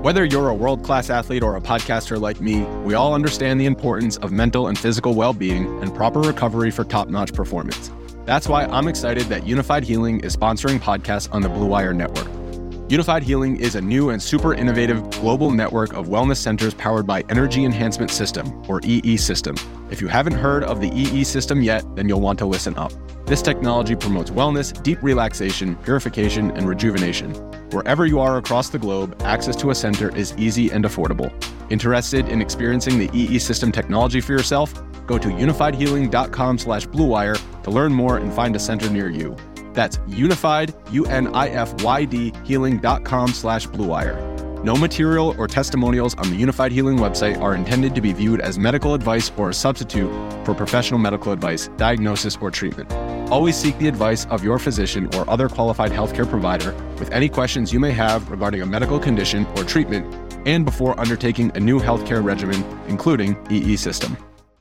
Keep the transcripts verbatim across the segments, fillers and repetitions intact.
Whether you're a world-class athlete or a podcaster like me, we all understand the importance of mental and physical well-being and proper recovery for top-notch performance. That's why I'm excited that Unified Healing is sponsoring podcasts on the Blue Wire Network. Unified Healing is a new and super innovative global network of wellness centers powered by Energy Enhancement System, or E E System. If you haven't heard of the E E System yet, then you'll want to listen up. This technology promotes wellness, deep relaxation, purification, and rejuvenation. Wherever you are across the globe, access to a center is easy and affordable. Interested in experiencing the E E System technology for yourself? Go to unified healing dot com slash blue wire to learn more and find a center near you. That's unified, U N I F Y D, healing dot com slash blue wire. No material or testimonials on the Unified Healing website are intended to be viewed as medical advice or a substitute for professional medical advice, diagnosis, or treatment. Always seek the advice of your physician or other qualified healthcare provider with any questions you may have regarding a medical condition or treatment and before undertaking a new healthcare regimen, including E E System.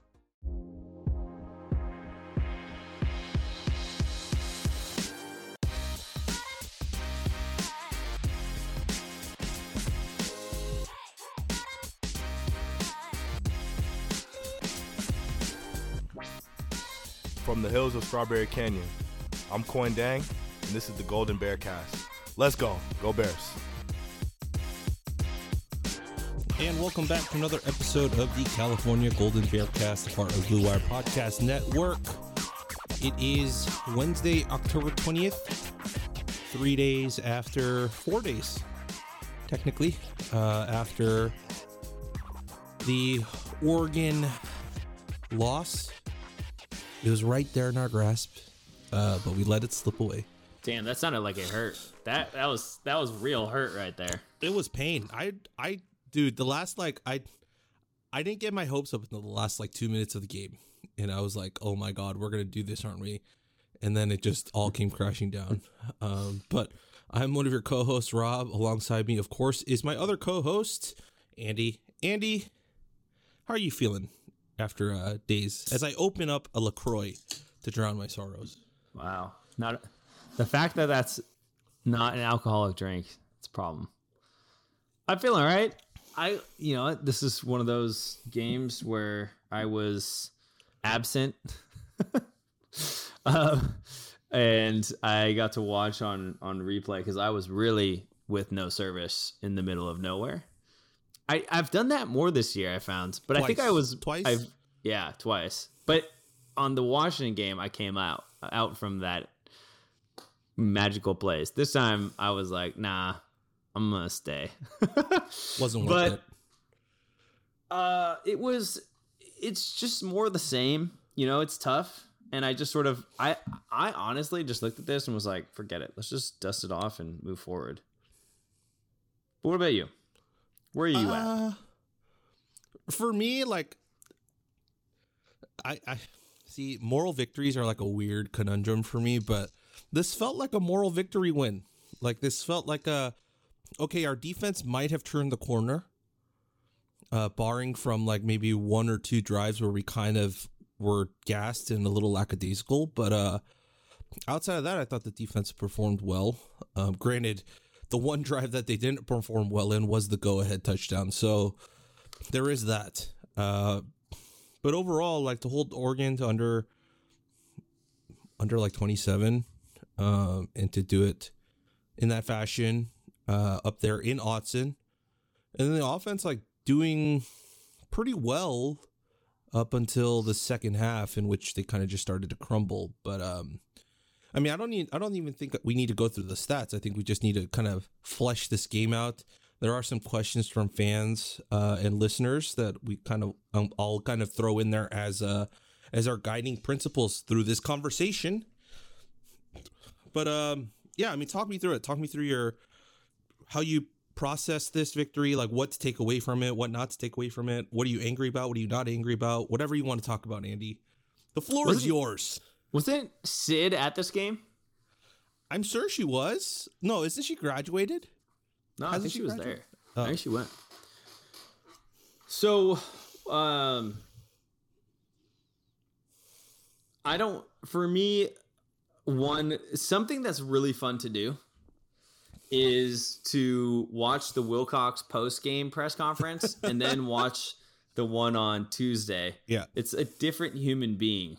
From the hills of Strawberry Canyon, I'm Coin Dang, and this is the Golden Bear Cast. Let's go. Go Bears. And welcome back to another episode of the California Golden Bear Cast, a part of Blue Wire Podcast Network. It is Wednesday, October twentieth, three days after, four days, technically, uh, after the Oregon loss. It was right there in our grasp, uh, but we let it slip away. Damn, that sounded like it hurt. That that was that was real hurt right there. It was pain. I I dude, the last like I I didn't get my hopes up until the last like two minutes of the game, and I was like, oh my god, we're gonna do this, aren't we? And then it just all came crashing down. Um, but I'm one of your co-hosts, Rob. Alongside me, of course, is my other co-host, Andy. Andy, how are you feeling after uh, days as I open up a LaCroix to drown my sorrows? Wow. Not the fact that that's not an alcoholic drink, it's a problem. I'm feeling all right. I, you know, this is one of those games where I was absent. um, and I got to watch on, on replay because I was really with no service in the middle of nowhere. I, I've done that more this year, I found, but twice. I think I was twice. I've, yeah, twice. But on the Washington game, I came out out from that magical place. This time, I was like, nah, I'm gonna stay. Wasn't worth but, it. Uh, it was. It's just more the same. You know, it's tough, and I just sort of, I, I honestly just looked at this and was like, forget it. Let's just dust it off and move forward. But what about you? Where are you uh, at? For me, like, I, I see moral victories are like a weird conundrum for me, but this felt like a moral victory win. Like, this felt like a, okay, our defense might have turned the corner, uh, barring from like maybe one or two drives where we kind of were gassed and a little lackadaisical. But uh, outside of that, I thought the defense performed well. Um, granted, the one drive that they didn't perform well in was the go-ahead touchdown. So there is that. Uh, but overall, like, to hold Oregon to under under like twenty-seven um, and to do it in that fashion uh, up there in Autzen. And then the offense, like, doing pretty well up until the second half, in which they kind of just started to crumble. But um I mean, I don't need. I don't even think we need to go through the stats. I think we just need to kind of flesh this game out. There are some questions from fans uh, and listeners that we kind of, um, I'll kind of throw in there as uh, as our guiding principles through this conversation. But um, yeah, I mean, talk me through it. Talk me through your how you process this victory, like what to take away from it, what not to take away from it. What are you angry about? What are you not angry about? Whatever you want to talk about, Andy. The floor is yours. Wasn't Sid at this game? I'm sure she was. No, isn't she graduated? No, Hasn't I think she, she was there. Oh. I think she went. So, um, I don't, for me, one, something that's really fun to do is to watch the Wilcox post-game press conference and then watch the one on Tuesday. Yeah. It's a different human being.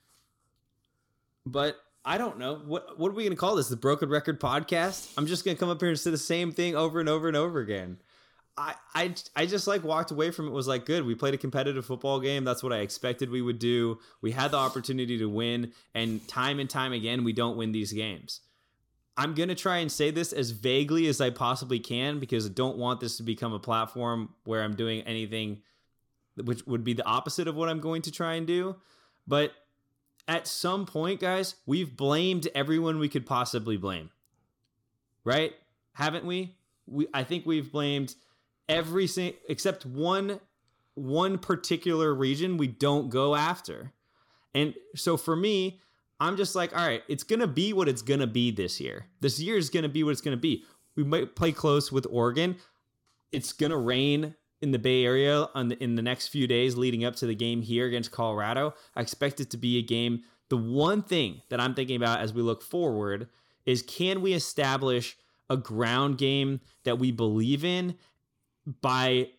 But I don't know. What what are we going to call this? The Broken Record Podcast? I'm just going to come up here and say the same thing over and over and over again. I, I, I just like walked away from it, was like, good. We played a competitive football game. That's what I expected we would do. We had the opportunity to win. And time and time again, we don't win these games. I'm going to try and say this as vaguely as I possibly can because I don't want this to become a platform where I'm doing anything which would be the opposite of what I'm going to try and do. But at some point, guys, we've blamed everyone we could possibly blame. Right? Haven't we? We I think we've blamed every single, except one one particular region we don't go after. And so for me, I'm just like, all right, it's going to be what it's going to be this year. This year is going to be what it's going to be. We might play close with Oregon. It's going to rain in the Bay Area on the, in the next few days leading up to the game here against Colorado. I expect it to be a game. The one thing that I'm thinking about as we look forward is, can we establish a ground game that we believe in by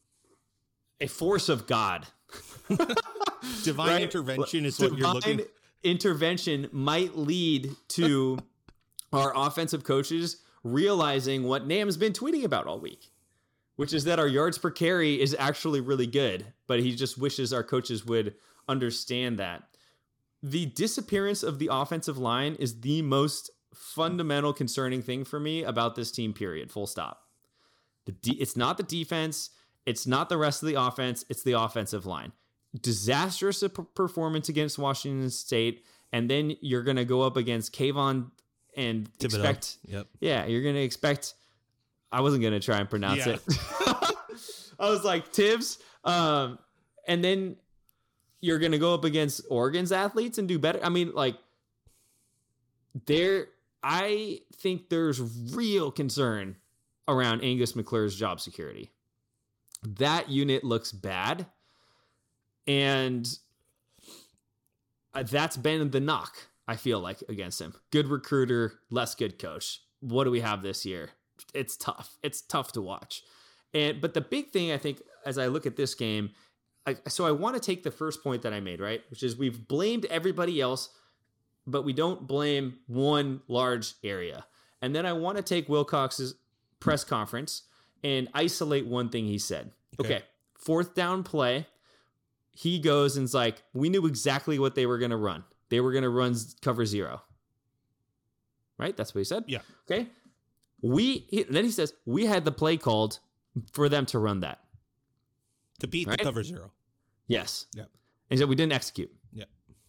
a force of God? Divine right? intervention is Divine what you're looking for. Intervention might lead to our offensive coaches realizing what Nam's been tweeting about all week, which is that our yards per carry is actually really good, but he just wishes our coaches would understand that. The disappearance of the offensive line is the most fundamental concerning thing for me about this team, period, full stop. The de- it's not the defense, it's not the rest of the offense, it's the offensive line. Disastrous performance against Washington State, and then you're going to go up against Kayvon and Thibodeau. expect, yep. yeah, you're going to expect, I wasn't going to try and pronounce yeah. it. I was like, Tibbs. Um, and then you're going to go up against Oregon's athletes and do better. I mean, like, there, I think there's real concern around Angus McClure's job security. That unit looks bad. And that's been the knock, I feel like, against him. Good recruiter, less good coach. What do we have this year? It's tough. It's tough to watch. And but the big thing, I think, as I look at this game, I, so I want to take the first point that I made, right? Which is we've blamed everybody else, but we don't blame one large area. And then I want to take Wilcox's press conference and isolate one thing he said. Okay, okay. Fourth down play. He goes and's like, we knew exactly what they were going to run. They were going to run cover zero. Right? That's what he said? Yeah. Okay. We he, then he says, we had the play called for them to run that. To beat right? the cover zero. Yes. Yeah. And he said, we didn't execute. Yeah.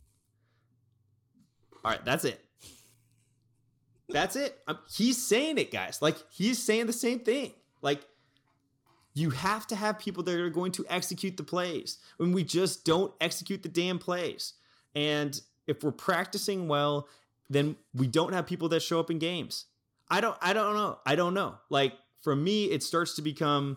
All right. That's it. That's it. Um, he's saying it, guys. Like, he's saying the same thing. Like, you have to have people that are going to execute the plays when we just don't execute the damn plays. And if we're practicing well, then we don't have people that show up in games. I don't, I don't know. I don't know. Like, for me, it starts to become,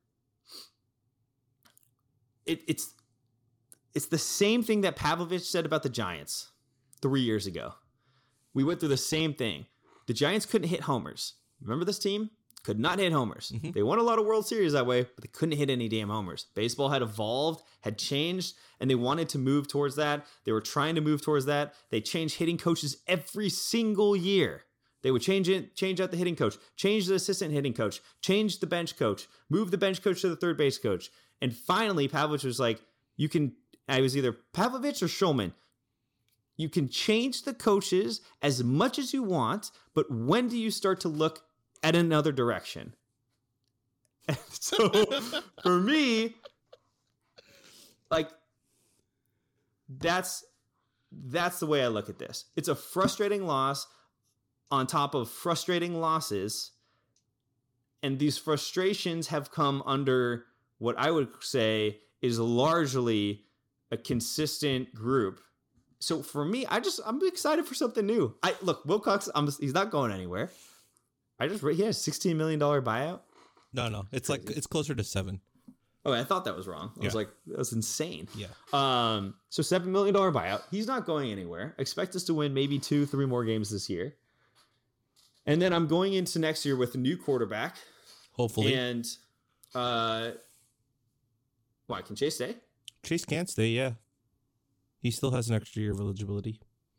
it, it's, it's the same thing that Pavlovich said about the Giants three years ago. We went through the same thing. The Giants couldn't hit homers. Remember this team? Could not hit homers. Mm-hmm. They won a lot of World Series that way, but they couldn't hit any damn homers. Baseball had evolved, had changed, and they wanted to move towards that. They were trying to move towards that. They changed hitting coaches every single year. They would change it, change out the hitting coach, change the assistant hitting coach, change the bench coach, move the bench coach to the third base coach. And finally, Pavlovich was like, you can, I was either Pavlovich or Schulman. You can change the coaches as much as you want, but when do you start to look at another direction? And so for me, like, that's that's the way I look at this. It's a frustrating loss on top of frustrating losses. And these frustrations have come under what I would say is largely a consistent group. So for me, I just, I'm excited for something new. I look, Wilcox, I'm, he's not going anywhere. I just read he has a sixteen million dollars buyout. No, no, it's like it's closer to seven. Oh, I thought that was wrong. I yeah. was like, that was insane. Yeah. Um. So seven million dollar buyout. He's not going anywhere. Expect us to win maybe two, three more games this year. And then I'm going into next year with a new quarterback. Hopefully. And uh, why can Chase stay? Chase can't stay, yeah. He still has an extra year of eligibility.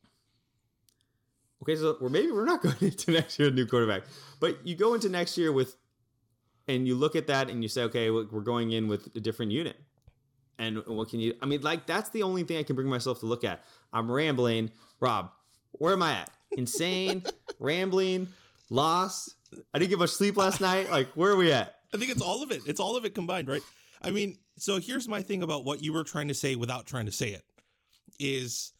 Okay, so we're maybe we're not going into next year with a new quarterback, but you go into next year with, and you look at that and you say, okay, we're going in with a different unit. And what can you, I mean, like, that's the only thing I can bring myself to look at. I'm rambling. Rob, where am I at? Insane, rambling, lost. I didn't get much sleep last night. Like, where are we at? I think it's all of it. It's all of it combined, right? I mean, so here's my thing about what you were trying to say without trying to say it is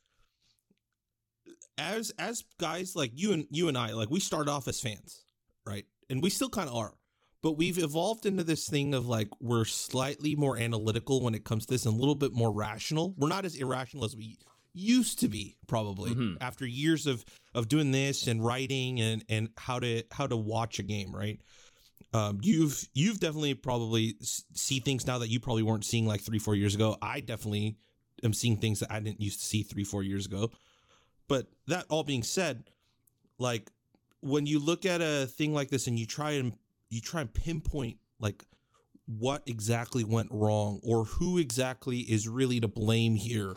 as as guys like you and you and I, like we started off as fans, right? And we still kind of are. But we've evolved into this thing of like we're slightly more analytical when it comes to this and a little bit more rational. We're not as irrational as we used to be, probably, mm-hmm. after years of of doing this and writing and and how to how to watch a game, right? Um, you've you've definitely probably see things now that you probably weren't seeing like three, four years ago. I definitely am seeing things that I didn't used to see three, four years ago. But that all being said, like when you look at a thing like this and you try and you try and pinpoint like what exactly went wrong or who exactly is really to blame here,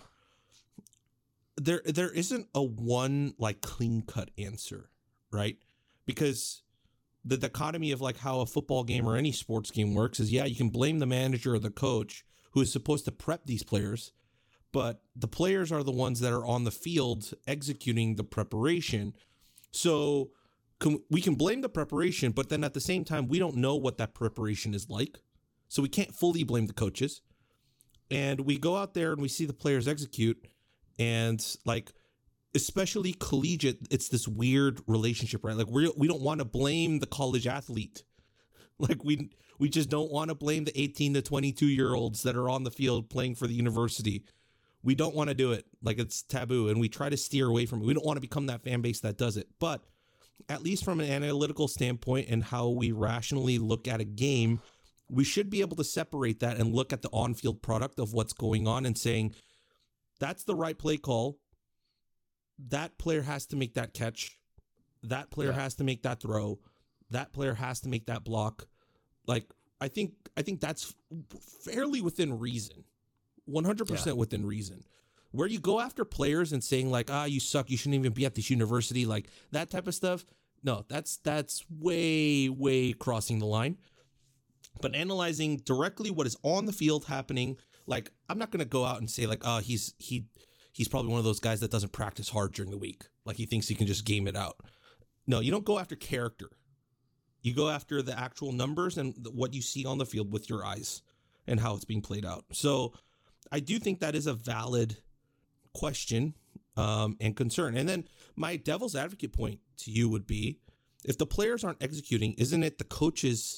there there isn't a one like clean cut answer, right? Because the dichotomy of like how a football game or any sports game works is, yeah, you can blame the manager or the coach who is supposed to prep these players, but the players are the ones that are on the field executing the preparation. So can, we can blame the preparation, but then at the same time, we don't know what that preparation is like. So we can't fully blame the coaches. And we go out there and we see the players execute, and like, especially collegiate, it's this weird relationship, right? Like we we don't want to blame the college athlete. Like we we just don't want to blame the eighteen to twenty-two year olds that are on the field playing for the university. We don't want to do it. Like it's taboo, and we try to steer away from it. We don't want to become that fan base that does it. But at least from an analytical standpoint and how we rationally look at a game, we should be able to separate that and look at the on-field product of what's going on and saying, that's the right play call. That player has to make that catch. That player yeah. has to make that throw. That player has to make that block. Like, I think I think that's fairly within reason. one hundred percent yeah. within reason. Where you go after players and saying like, ah, you suck, you shouldn't even be at this university, like that type of stuff. No, that's that's way, way crossing the line. But analyzing directly what is on the field happening, like I'm not going to go out and say like, oh, he's he he's probably one of those guys that doesn't practice hard during the week. Like he thinks he can just game it out. No, you don't go after character. You go after the actual numbers and what you see on the field with your eyes and how it's being played out. So I do think that is a valid question um, and concern. And then my devil's advocate point to you would be, if the players aren't executing, isn't it the coach's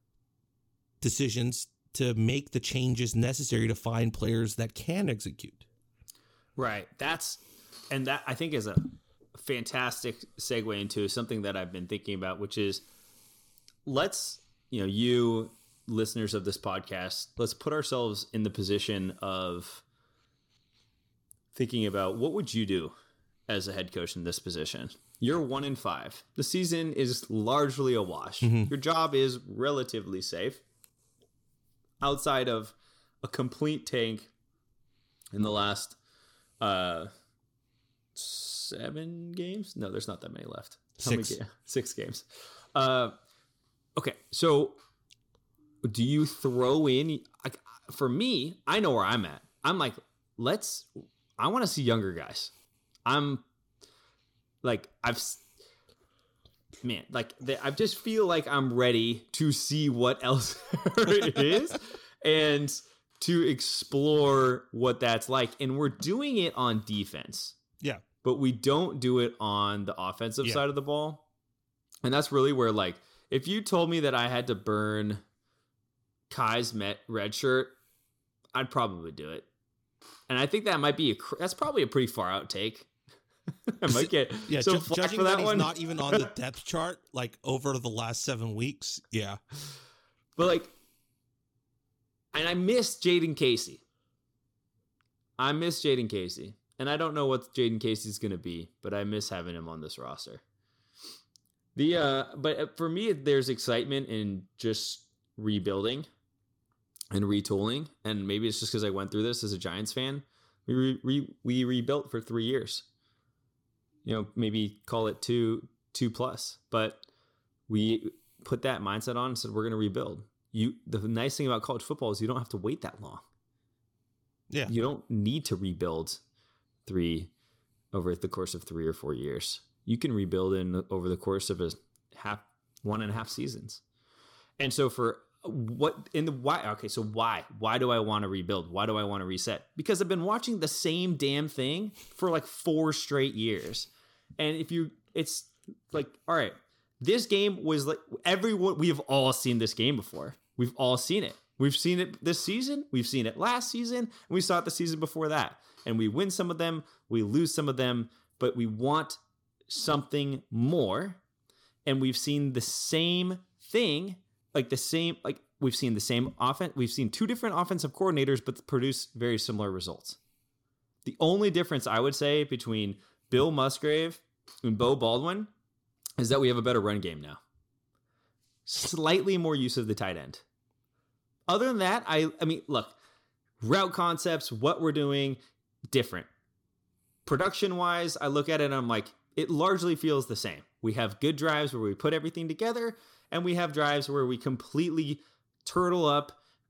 decisions to make the changes necessary to find players that can execute? Right. That's, and that I think is a fantastic segue into something that I've been thinking about, which is let's, you know, you listeners of this podcast, let's put ourselves in the position of thinking about what would you do as a head coach in this position? You're one in five. The season is largely a wash. Mm-hmm. Your job is relatively safe outside of a complete tank in the last uh, seven games. No, there's not that many left. How Six. Many ga- Six games. Uh, okay, so do you throw in? Like, for me, I know where I'm at. I'm like, let's. I want to see younger guys. I'm like, I've man, like I just feel like I'm ready to see what else it is and to explore what that's like. And we're doing it on defense. Yeah. But we don't do it on the offensive yeah. side of the ball. And that's really where, like, if you told me that I had to burn Kai's Met red shirt, I'd probably do it. And I think that might be a, that's probably a pretty far out take. I might get yeah, so ju- judging for that, that he's one. not even on the depth chart like over the last seven weeks. Yeah. But like, and I miss Jaden Casey. I miss Jaden Casey. And I don't know what Jaden Casey's going to be, but I miss having him on this roster. The uh, but for me, there's excitement in just rebuilding and retooling, and maybe it's just because I went through this as a Giants fan. We re, re, we rebuilt for three years. You know, maybe call it two two plus, but we put that mindset on and said we're going to rebuild. You, the nice thing about college football is you don't have to wait that long. Yeah, you don't need to rebuild three over the course of three or four years. You can rebuild in over the course of a half, one and a half seasons. And so for what in the why? Okay, so why? Why do I want to rebuild? Why do I want to reset? Because I've been watching the same damn thing for like four straight years. And if you, it's like, all right, this game was like everyone. We have all seen this game before. We've all seen it. We've seen it this season. We've seen it last season. And we saw it the season before that. And we win some of them. We lose some of them. But we want something more. And we've seen the same thing, like the same, like we've seen the same offense. We've seen two different offensive coordinators, but produce very similar results. The only difference I would say between Bill Musgrave and Bo Baldwin is that we have a better run game now. Slightly more use of the tight end. Other than that, I I mean, look, route concepts, what we're doing, different. Production-wise, I look at it and I'm like, it largely feels the same. We have good drives where we put everything together, and we have drives where we completely turtle up.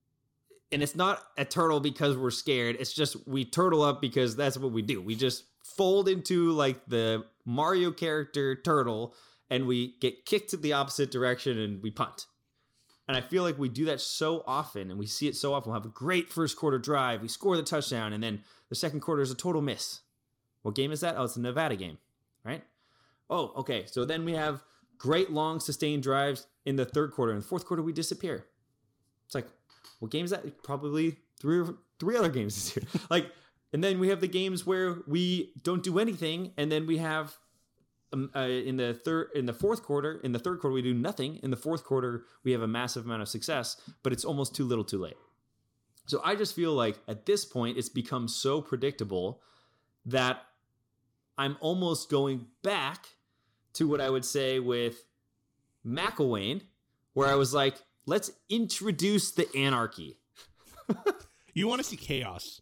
And it's not a turtle because we're scared. It's just we turtle up because that's what we do. We just fold into like the Mario character turtle, and we get kicked to the opposite direction and we punt. And I feel like we do that so often, and we see it so often. We'll have a great first quarter drive. We score the touchdown, and then the second quarter is a total miss. What game is that? Oh, it's the Nevada game, right? Oh, okay. So then we have great long sustained drives in the third quarter. In the fourth quarter, we disappear. It's like, what game is that? Probably three or three other games this year. Like, and then we have the games where we don't do anything, and then we have um, uh, in the third, in the fourth quarter, in the third quarter we do nothing. In the fourth quarter, we have a massive amount of success, but it's almost too little, too late. So I just feel like at this point, it's become so predictable that I'm almost going back to what I would say with McElwain, where I was like, let's introduce the anarchy. You want to see chaos.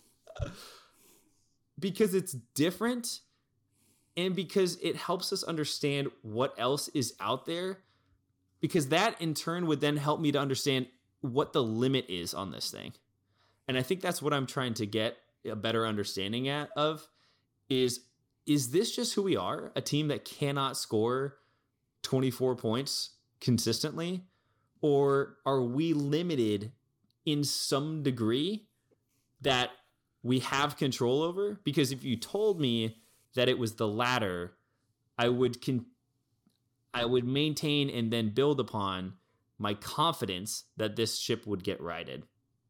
Because it's different, and because it helps us understand what else is out there, because that in turn would then help me to understand what the limit is on this thing. And I think that's what I'm trying to get a better understanding at of is, is this just who we are? A team that cannot score twenty-four points consistently? Or are we limited in some degree that we have control over? Because if you told me that it was the latter, I would con- I would maintain and then build upon my confidence that this ship would get righted.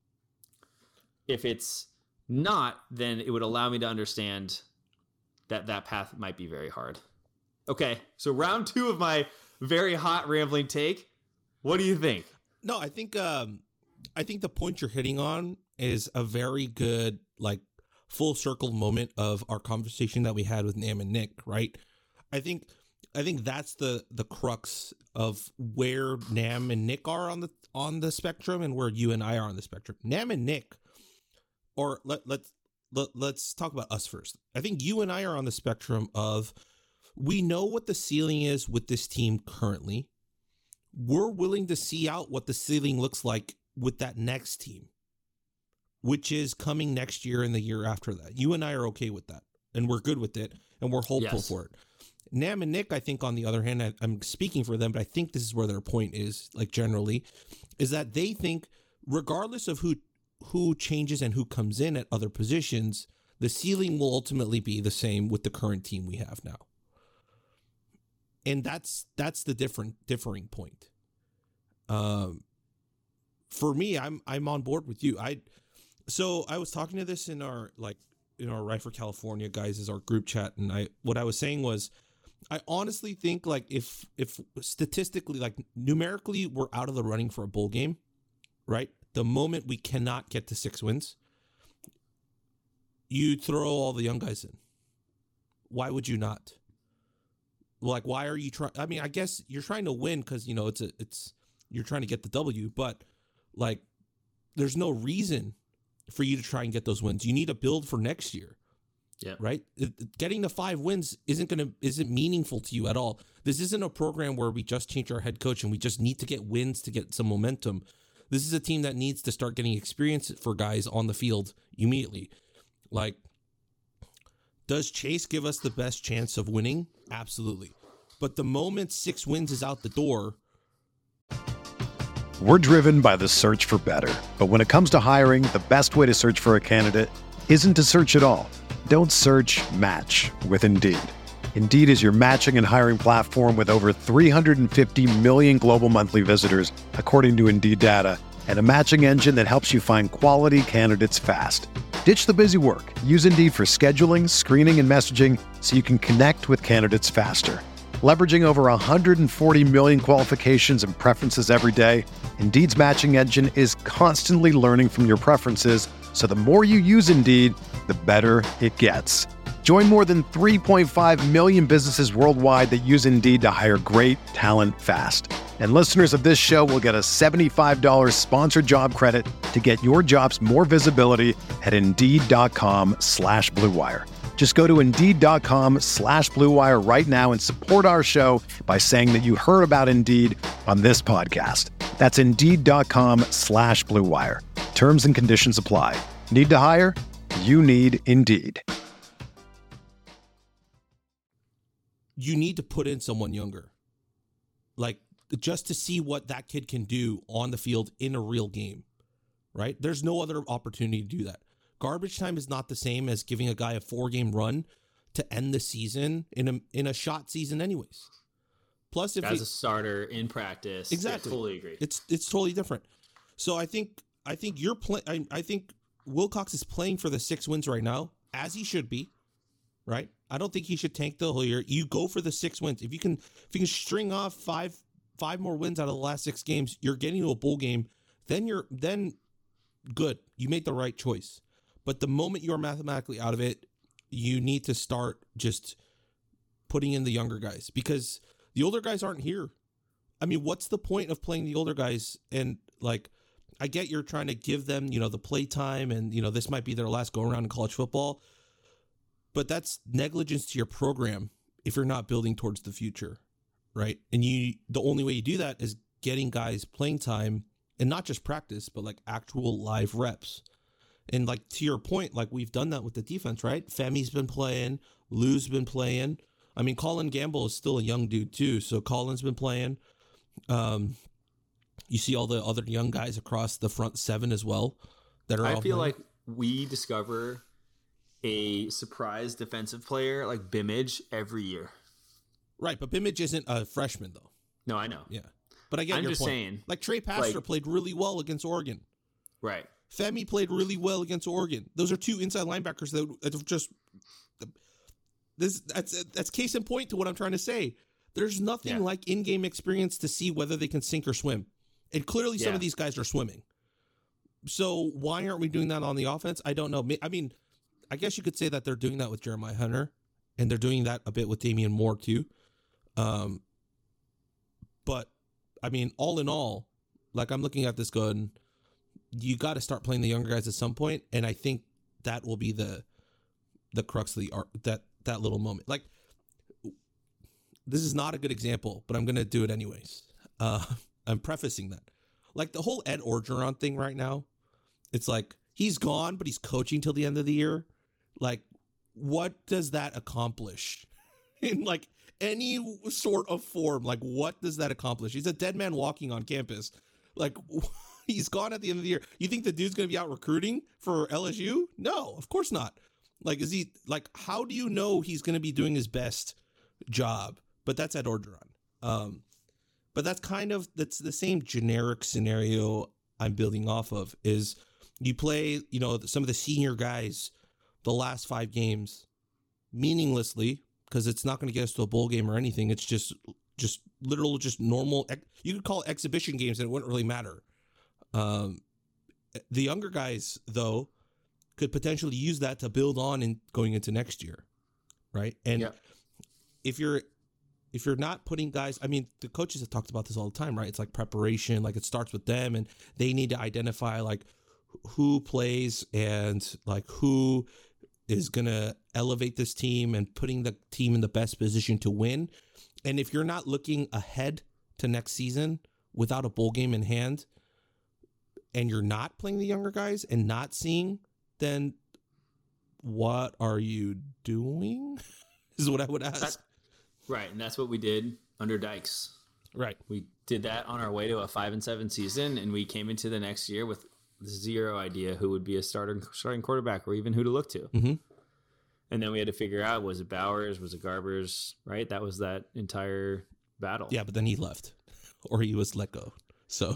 If it's not, then it would allow me to understand that that path might be very hard. Okay, so round two of my very hot rambling take. What do you think? No, I think um, I think the point you're hitting on is a very good, like, full circle moment of our conversation that we had with Nam and Nick, right? I think I think that's the the crux of where Nam and Nick are on the on the spectrum and where you and I are on the spectrum. Nam and Nick, or let let's let, let's talk about us first. I think you and I are on the spectrum of we know what the ceiling is with this team currently. We're willing to see out what the ceiling looks like with that next team, which is coming next year and the year after that. You and I are okay with that, and we're good with it, and we're hopeful Yes. for it. Nam and Nick, I think, on the other hand, I, I'm speaking for them, but I think this is where their point is, like, generally, is that they think regardless of who who changes and who comes in at other positions, the ceiling will ultimately be the same with the current team we have now. And that's that's the different differing point. Um, for me, I'm I'm on board with you. I so I was talking to this in our like in our Right for California guys is our group chat, and I what I was saying was I honestly think like if if statistically like numerically we're out of the running for a bowl game, right? The moment we cannot get to six wins, you throw all the young guys in. Why would you not? like, why are you trying? I mean, I guess you're trying to win because, you know, it's a, it's, you're trying to get the W, but like, there's no reason for you to try and get those wins. You need to build for next year. Yeah. Right. It, getting the five wins isn't going to, isn't meaningful to you at all. This isn't a program where we just change our head coach and we just need to get wins to get some momentum. This is a team that needs to start getting experience for guys on the field immediately. Like, does Chase give us the best chance of winning? Absolutely. But the moment six wins is out the door. We're driven by the search for better. But when it comes to hiring, the best way to search for a candidate isn't to search at all. Don't search, match with Indeed. Indeed is your matching and hiring platform with over three hundred fifty million global monthly visitors, according to Indeed data, and a matching engine that helps you find quality candidates fast. Ditch the busy work. Use Indeed for scheduling, screening, and messaging so you can connect with candidates faster. Leveraging over one hundred forty million qualifications and preferences every day, Indeed's matching engine is constantly learning from your preferences, so the more you use Indeed, the better it gets. Join more than three point five million businesses worldwide that use Indeed to hire great talent fast. And listeners of this show will get a seventy-five dollars sponsored job credit to get your jobs more visibility at Indeed.com slash Blue Wire. Just go to Indeed.com slash Blue Wire right now and support our show by saying that you heard about Indeed on this podcast. That's Indeed.com slash Blue Wire. Terms and conditions apply. Need to hire? You need Indeed. You need to put in someone younger. Like, just to see what that kid can do on the field in a real game, right? There's no other opportunity to do that. Garbage time is not the same as giving a guy a four-game run to end the season in a in a shot season anyways. Plus, if as he, a starter in practice, exactly, I totally agree. It's it's totally different. So I think I think you're play. I, I think Wilcox is playing for the six wins right now, as he should be, right? I don't think he should tank the whole year. You go for the six wins. If you can, if you can string off five five more wins out of the last six games, you're getting to a bowl game. Then you're then good. You made the right choice. But the moment you're mathematically out of it, you need to start just putting in the younger guys because the older guys aren't here. I mean, what's the point of playing the older guys? And like, I get you're trying to give them, you know, the play time and, you know, this might be their last go around in college football, but that's negligence to your program if you're not building towards the future, right? And you, the only way you do that is getting guys playing time and not just practice, but like actual live reps. And like to your point, like we've done that with the defense, right? Femi's been playing, Lou's been playing. I mean, Colin Gamble is still a young dude too, so Colin's been playing. Um, you see all the other young guys across the front seven as well that are. I all feel playing. like we discover a surprise defensive player like Bimage every year. Right, but Bimage isn't a freshman though. No, I know. Yeah, but I get I'm your just point. saying, like Trey Pastor like- played really well against Oregon. Right. Femi played really well against Oregon. Those are two inside linebackers that have just this. That's that's case in point to what I'm trying to say. There's nothing Yeah. like in-game experience to see whether they can sink or swim, and clearly some Yeah. of these guys are swimming. So why aren't we doing that on the offense? I don't know. I mean, I guess you could say that they're doing that with Jeremiah Hunter, and they're doing that a bit with Damian Moore too. Um, but I mean, all in all, like I'm looking at this going, you got to start playing the younger guys at some point, and I think that will be the the crux of the art, that that little moment. Like, this is not a good example, but I'm going to do it anyways. Uh, I'm prefacing that. Like the whole Ed Orgeron thing right now, it's like he's gone, but he's coaching till the end of the year. Like, what does that accomplish in like any sort of form? Like, what does that accomplish? He's a dead man walking on campus. Like, he's gone at the end of the year. You think the dude's going to be out recruiting for L S U? No, of course not. Like, is he like, how do you know he's going to be doing his best job? But that's Ed Orgeron. Um, but that's kind of, that's the same generic scenario I'm building off of is you play, you know, some of the senior guys, the last five games meaninglessly, because it's not going to get us to a bowl game or anything. It's just, just literal, just normal. You could call it exhibition games and it wouldn't really matter. Um, the younger guys, though, could potentially use that to build on and going into next year, right? And Yep. if you're if you're not putting guys, I mean, the coaches have talked about this all the time, right? It's like preparation, like it starts with them, and they need to identify like who plays and like who is going to elevate this team and putting the team in the best position to win. And if you're not looking ahead to next season without a bowl game in hand, and you're not playing the younger guys and not seeing, then what are you doing? Is what I would ask. That, right, and that's what we did under Dykes. Right. We did that on our way to a five and seven season, and we came into the next year with zero idea who would be a starter, starting quarterback or even who to look to. Mm-hmm. And then we had to figure out, was it Bowers, was it Garbers, right? That was that entire battle. Yeah, but then he left or he was let go. So,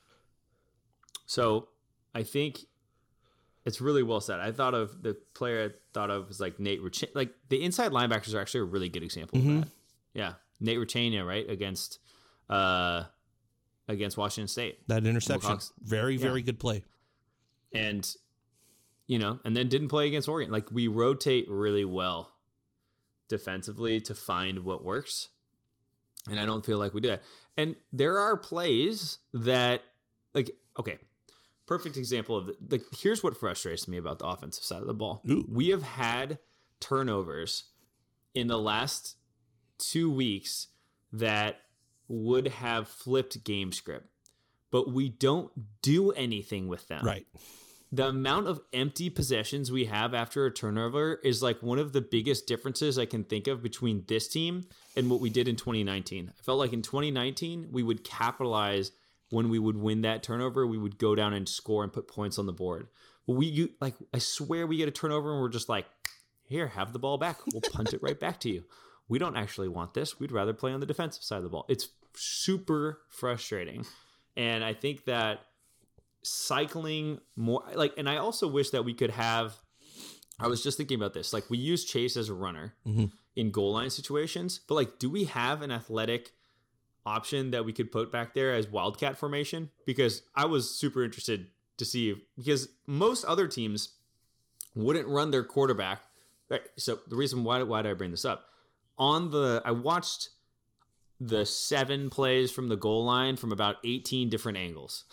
so I think it's really well said. I thought of the player I thought of was like Nate Rich- like the inside linebackers are actually a really good example mm-hmm. of that. Yeah. Nate Rechania, right? Against, uh, against Washington State. That interception. Wilcox. Very, Yeah. very good play. And, you know, and then didn't play against Oregon. Like, we rotate really well defensively to find what works. And I don't feel like we do that. And there are plays that, like, okay, perfect example of the, like, here's what frustrates me about the offensive side of the ball. Ooh. We have had turnovers in the last two weeks that would have flipped game script, but we don't do anything with them. Right. The amount of empty possessions we have after a turnover is like one of the biggest differences I can think of between this team and what we did in twenty nineteen. I felt like in twenty nineteen, we would capitalize when we would win that turnover. We would go down and score and put points on the board. But we, you, like, I swear we get a turnover and we're just like, here, have the ball back. We'll punt it right back to you. We don't actually want this. We'd rather play on the defensive side of the ball. It's super frustrating. And I think that cycling more, like, and I also wish that we could have, I was just thinking about this, like, we use Chase as a runner mm-hmm. in goal line situations, but like, do we have an athletic option that we could put back there as wildcat formation? Because I was super interested to see, if, because most other teams wouldn't run their quarterback. Right? So the reason why, why did I bring this up? On the, I watched the seven plays from the goal line from about eighteen different angles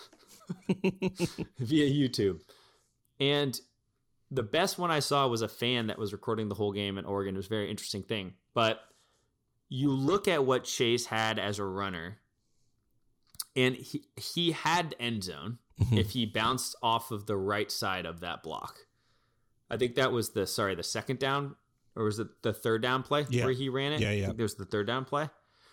via YouTube. And the best one I saw was a fan that was recording the whole game in Oregon. It was a very interesting thing. But you look at what Chase had as a runner, and he, he had end zone mm-hmm. if he bounced off of the right side of that block. I think that was the, sorry, the second down, or was it the third down play yeah. where he ran it? Yeah, yeah. I think there's the third down play.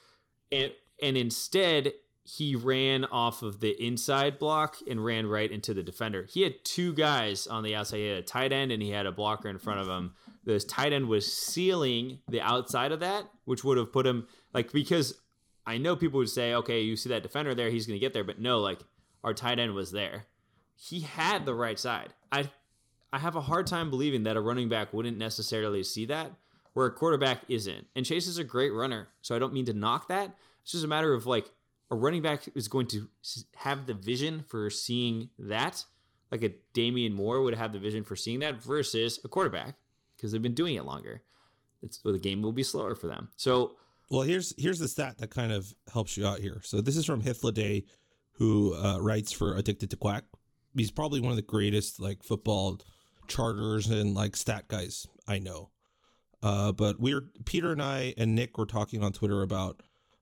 And and instead, he ran off of the inside block and ran right into the defender. He had two guys on the outside. He had a tight end and he had a blocker in front of him. This tight end was sealing the outside of that, which would have put him, like, because I know people would say, okay, you see that defender there, he's going to get there. But no, like, our tight end was there. He had the right side. I I have a hard time believing that a running back wouldn't necessarily see that, where a quarterback isn't. And Chase is a great runner, so I don't mean to knock that. It's just a matter of, like, a running back is going to have the vision for seeing that, like a Damian Moore would have the vision for seeing that, versus a quarterback, because they've been doing it longer. It's, well, the game will be slower for them. So, well, here's here's the stat that kind of helps you out here. So this is from Hithloday, who uh, writes for Addicted to Quack. He's probably one of the greatest, like, football charters and, like, stat guys I know. Uh, but we're Peter and I and Nick were talking on Twitter about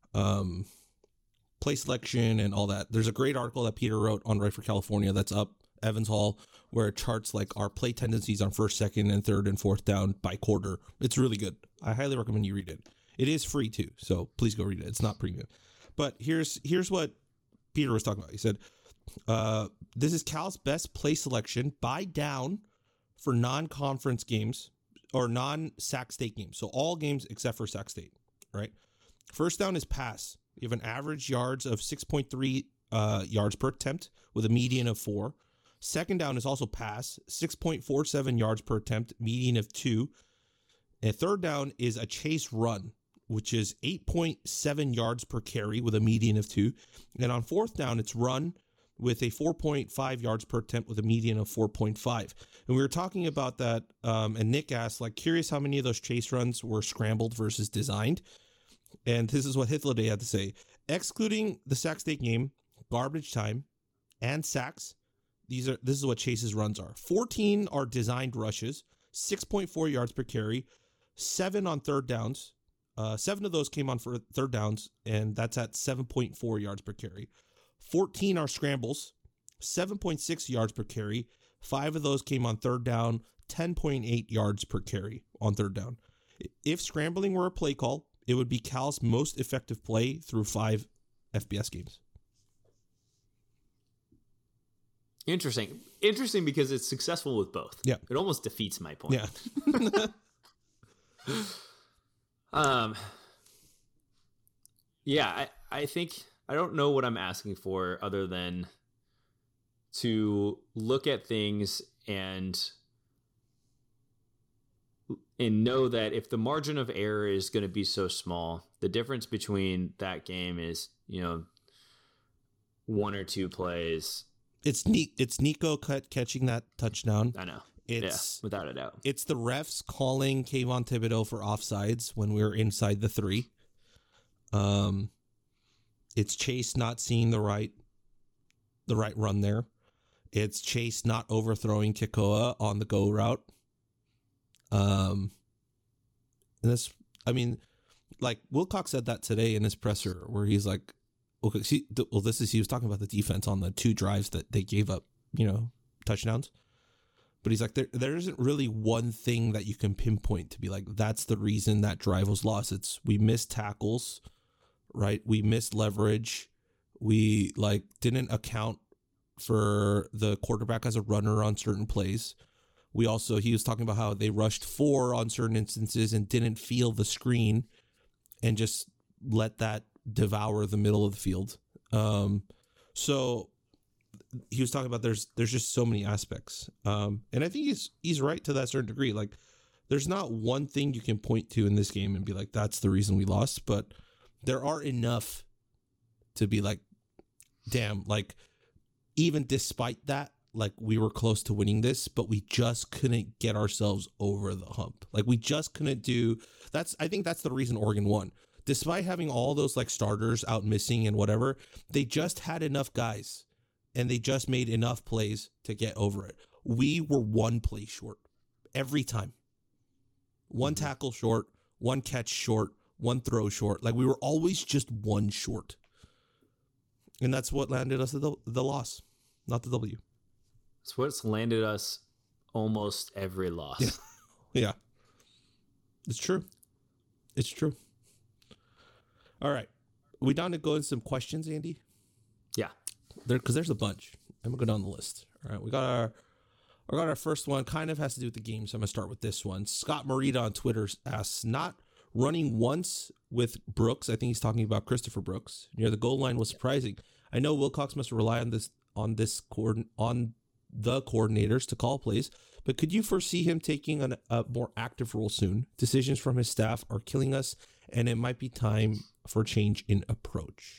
um, play selection and all that. There's a great article that Peter wrote on Right for California that's up, Evans Hall, where it charts, like, our play tendencies on first, second, and third and fourth down by quarter. It's really good. I highly recommend you read it. It is free too, so please go read it. It's not premium. But here's here's what Peter was talking about. He said, uh, this is Cal's best play selection by down for non-conference games or non-Sac State games. So all games except for Sac State, right? First down is pass. You have an average yards of six point three uh, yards per attempt with a median of four. Second down is also pass, six point four seven yards per attempt, median of two. And third down is a chase run, which is eight point seven yards per carry with a median of two. And on fourth down, it's run with a four point five yards per attempt with a median of four point five. And we were talking about that, um, and Nick asked, like, curious how many of those chase runs were scrambled versus designed. And this is what Hythloday had to say. Excluding the sack state game, garbage time, and sacks, these are this is what Chase's runs are. fourteen are designed rushes, six point four yards per carry, seven on third downs. Uh, seven of those came on for third downs, and that's at seven point four yards per carry. fourteen are scrambles, seven point six yards per carry. Five of those came on third down, ten point eight yards per carry on third down. If scrambling were a play call, it would be Cal's most effective play through five F B S games. Interesting. Interesting because it's successful with both. Yeah. It almost defeats my point. Yeah. um. Yeah, I, I think I don't know what I'm asking for other than to look at things and and know that if the margin of error is going to be so small, the difference between that game is, you know, one or two plays. It's neat. It's Nico cut catching that touchdown. I know. It's yeah, without a doubt. It's the refs calling Kayvon Thibodeau for offsides when we were inside the three. Um, it's Chase not seeing the right, the right run there. It's Chase not overthrowing Kikoa on the go route. Um, and this, I mean, like Wilcox said that today in his presser, where he's like, okay, see, well, this is, he was talking about the defense on the two drives that they gave up, you know, touchdowns. But he's like, there, there isn't really one thing that you can pinpoint to be like, that's the reason that drive was lost. It's we missed tackles, right? We missed leverage. We like didn't account for the quarterback as a runner on certain plays. We also, he was talking about how they rushed four on certain instances and didn't feel the screen and just let that devour the middle of the field. Um, so he was talking about there's there's just so many aspects. Um, and I think he's he's right to that certain degree. Like there's not one thing you can point to in this game and be like, that's the reason we lost. But there are enough to be like, damn, like even despite that, like we were close to winning this, but we just couldn't get ourselves over the hump. Like we just couldn't do that's I think that's the reason Oregon won. Despite having all those like starters out missing and whatever, they just had enough guys and they just made enough plays to get over it. We were one play short every time. One tackle short, one catch short, one throw short. Like we were always just one short. And that's what landed us the, the loss, not the W. It's what's landed us almost every loss. Yeah. Yeah. It's true. It's true. All right. Are we down to go in some questions, Andy? Yeah. There, because there's a bunch. I'm going to go down the list. All right. We got our we got our first one. Kind of has to do with the game, so I'm going to start with this one. Scott Morita on Twitter asks, not running once with Brooks, I think he's talking about Christopher Brooks, near the goal line was surprising. I know Wilcox must rely on this on this coordin- on the coordinators to call plays, but could you foresee him taking an, a more active role soon? Decisions from his staff are killing us, and it might be time for change in approach.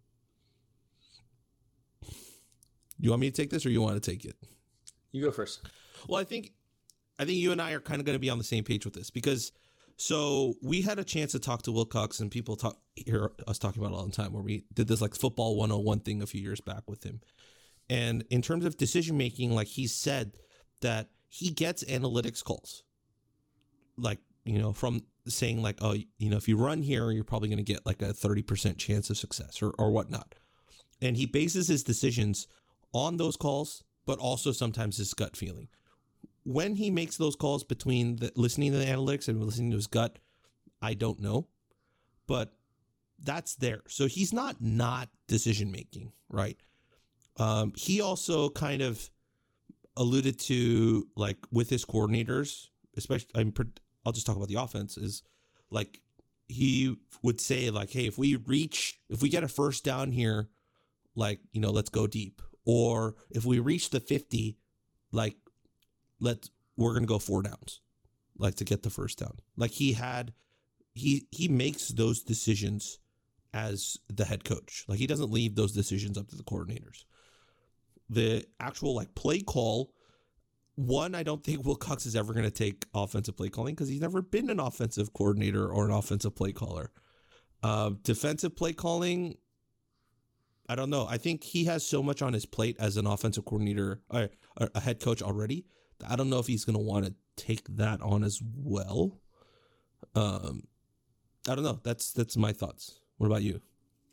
You want me to take this, or you want to take it? You go first. Well, I think I think you and I are kind of going to be on the same page with this, because so we had a chance to talk to Wilcox, and people talk hear us talking about it all the time, where we did this like football one oh one thing a few years back with him. And in terms of decision making, like he said that he gets analytics calls, like, you know, from saying like, oh, you know, if you run here, you're probably going to get like a thirty percent chance of success or, or whatnot. And he bases his decisions on those calls, but also sometimes his gut feeling. When he makes those calls between the, listening to the analytics and listening to his gut, I don't know, but that's there. So he's not not decision making, right? Um, he also kind of alluded to, like, with his coordinators, especially, I'm, I'll just talk about the offense, is like he would say like, hey, if we reach, if we get a first down here, like, you know, let's go deep. Or if we reach the fifty, like, let's, we're going to go four downs, like, to get the first down. Like he had, he, he makes those decisions as the head coach. Like he doesn't leave those decisions up to the coordinators. The actual like play call, one, I don't think Wilcox is ever going to take offensive play calling because he's never been an offensive coordinator or an offensive play caller. Uh, defensive play calling, I don't know. I think he has so much on his plate as an offensive coordinator, or a head coach already. I don't know if he's going to want to take that on as well. Um, I don't know. That's that's my thoughts. What about you?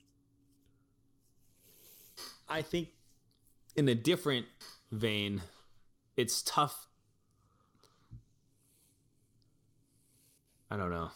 I think in a different vein, it's tough. I don't know.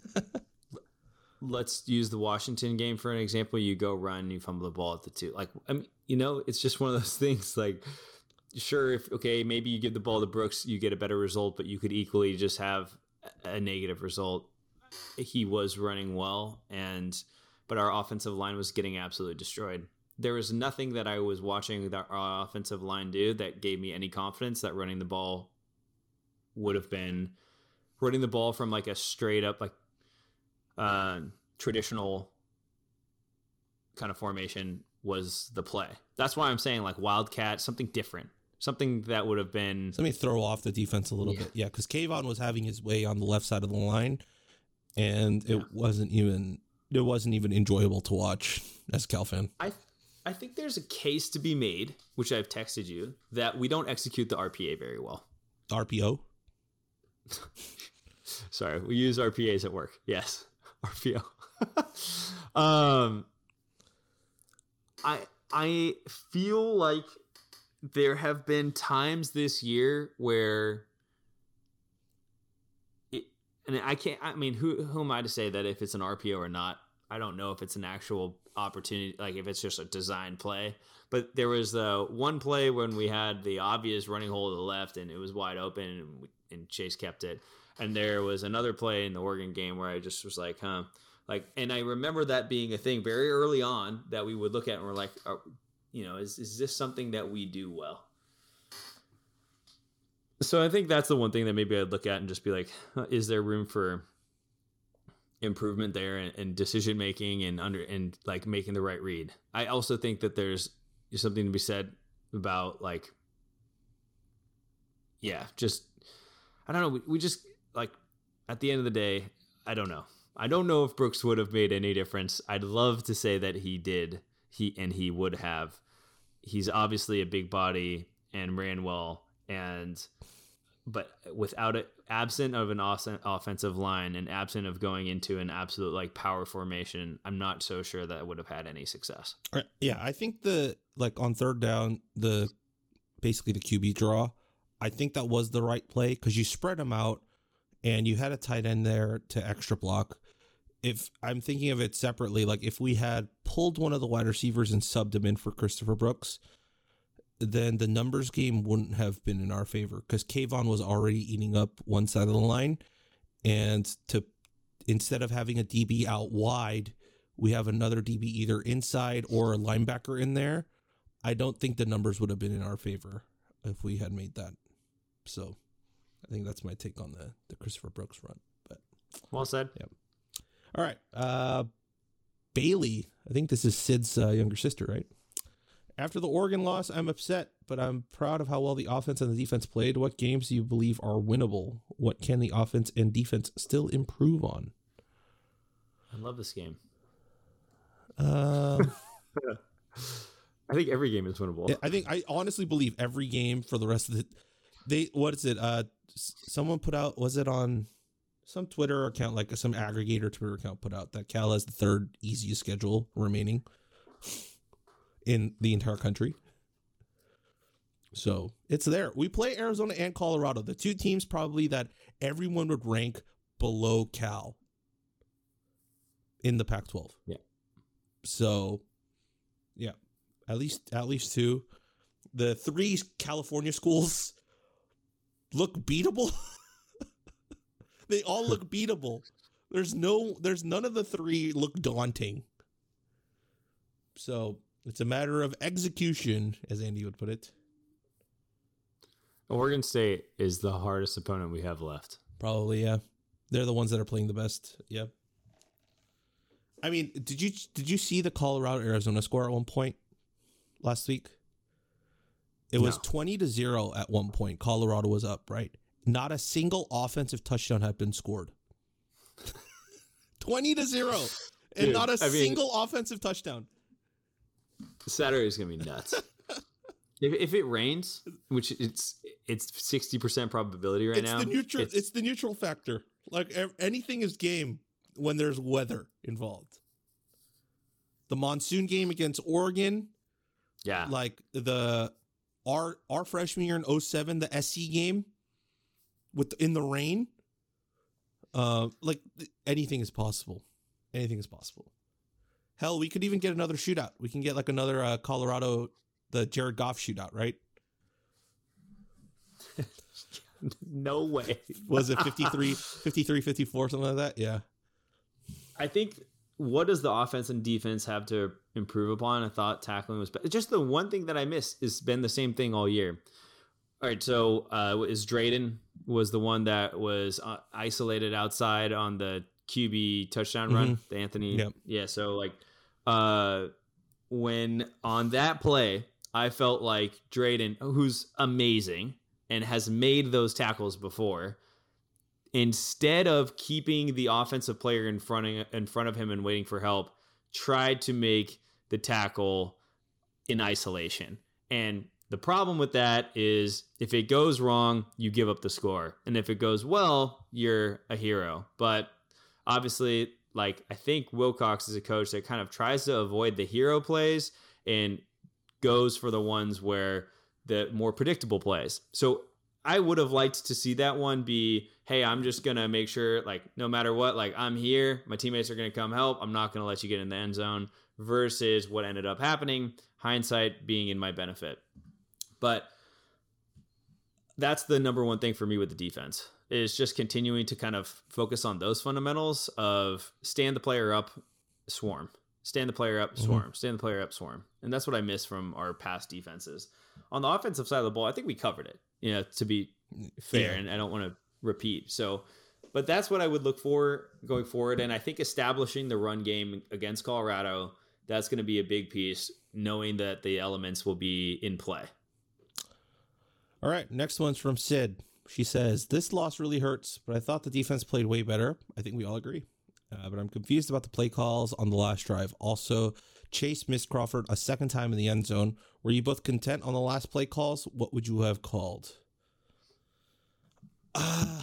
Let's use the Washington game for an example. You go run, you fumble the ball at the two. Like, I mean, you know, it's just one of those things. Like, sure, if okay, maybe you give the ball to Brooks, you get a better result, but you could equally just have a negative result. He was running well, and but our offensive line was getting absolutely destroyed. There was nothing that I was watching that our offensive line do that gave me any confidence that running the ball would have been running the ball from like a straight up like uh, traditional kind of formation was the play. That's why I'm saying like Wildcat, something different, something that would have been Let me throw off the defense a little Yeah. bit. Yeah, because Kayvon was having his way on the left side of the line, and it Yeah. wasn't even it wasn't even enjoyable to watch as a Cal fan. I I think there's a case to be made, which I've texted you, that we don't execute the R P A very well. R P O. Sorry, we use R P As at work. Yes, R P O. um, I I feel like there have been times this year where it, and I can't. I mean, who who am I to say that if it's an R P O or not? I don't know if it's an actual opportunity, like if it's just a design play. But there was the one play when we had the obvious running hole to the left, and it was wide open, and, we, and Chase kept it. And there was another play in the Oregon game where I just was like, huh. Like, and I remember that being a thing very early on that we would look at and we're like, are, you know, is, is this something that we do well? So I think that's the one thing that maybe I'd look at and just be like, huh, is there room for improvement there and, and decision making and under and like making the right read? I also think that there's something to be said about like, yeah, just, I don't know. We, we just like at the end of the day, I don't know. I don't know if Brooks would have made any difference. I'd love to say that he did. He and he would have. He's obviously a big body and ran well, and but without it, absent of an offensive line and absent of going into an absolute like power formation, I'm not so sure that it would have had any success. Yeah, I think the like on third down, the basically the Q B draw, I think that was the right play because you spread them out and you had a tight end there to extra block. If I'm thinking of it separately, like if we had pulled one of the wide receivers and subbed him in for Christopher Brooks, then the numbers game wouldn't have been in our favor because Kayvon was already eating up one side of the line. And to instead of having a D B out wide, we have another D B either inside or a linebacker in there. I don't think the numbers would have been in our favor if we had made that. So I think that's my take on the, the Christopher Brooks run. But well said. Yeah. All right. Uh, Bailey, I think this is Sid's uh, younger sister, right? After the Oregon loss, I'm upset, but I'm proud of how well the offense and the defense played. What games do you believe are winnable? What can the offense and defense still improve on? I love this game. Um, I think every game is winnable. I think I honestly believe every game for the rest of the they what is it? Uh, someone put out was it on some Twitter account, like some aggregator Twitter account put out that Cal has the third easiest schedule remaining in the entire country. So it's there. We play Arizona and Colorado, the two teams probably that everyone would rank below Cal in the Pac twelve. Yeah. So, yeah, at least at least two. The three California schools look beatable. They all look beatable. There's no, there's none of the three look daunting. So it's a matter of execution, as Andy would put it. Oregon State is the hardest opponent we have left. Probably, yeah. They're the ones that are playing the best. Yeah. I mean, did you did you see the Colorado Arizona score at one point last week? It was No. twenty to zero at one point. Colorado was up, right? Not a single offensive touchdown had been scored. twenty to zero. and Dude, not a I mean- single offensive touchdown. Saturday is gonna be nuts. if, if it rains, which it's it's sixty percent probability right it's now. The neutral, it's, it's the neutral factor. Like ev- anything is game when there's weather involved. The monsoon game against Oregon, yeah, like the our our freshman year in oh seven, the S C game with in the rain. Uh, like anything is possible. Anything is possible. Hell, we could even get another shootout. We can get like another uh, Colorado, the Jared Goff shootout, right? no way. Was it fifty-three, fifty-three, fifty-four, something like that? Yeah. I think what does the offense and defense have to improve upon? I thought tackling was better. Just the one thing that I missed has been the same thing all year. All right, so uh, is Drayden was the one that was uh, isolated outside on the Q B touchdown run, Mm-hmm. the Anthony. Yep. Yeah, so like uh, when on that play, I felt like Drayden, who's amazing and has made those tackles before, instead of keeping the offensive player in front of, in front of him and waiting for help, tried to make the tackle in isolation. And the problem with that is if it goes wrong, you give up the score. And if it goes well, you're a hero. But obviously, like I think Wilcox is a coach that kind of tries to avoid the hero plays and goes for the ones where the more predictable plays. So I would have liked to see that one be, hey, I'm just going to make sure, like, no matter what, like, I'm here. My teammates are going to come help. I'm not going to let you get in the end zone, versus what ended up happening, hindsight being in my benefit. But that's the number one thing for me with the defense, is just continuing to kind of focus on those fundamentals of stand the player up, swarm. Stand the player up, swarm. Mm-hmm. Stand the player up, swarm. And that's what I miss from our past defenses. On the offensive side of the ball, I think we covered it, you know, to be fair, yeah. And I don't want to repeat. So, but that's what I would look for going forward. And I think establishing the run game against Colorado, that's going to be a big piece, knowing that the elements will be in play. All right, next one's from Sid. She says, this loss really hurts, but I thought the defense played way better. I think we all agree. Uh, but I'm confused about the play calls on the last drive. Also, Chase missed Crawford a second time in the end zone. Were you both content on the last play calls? What would you have called? Uh,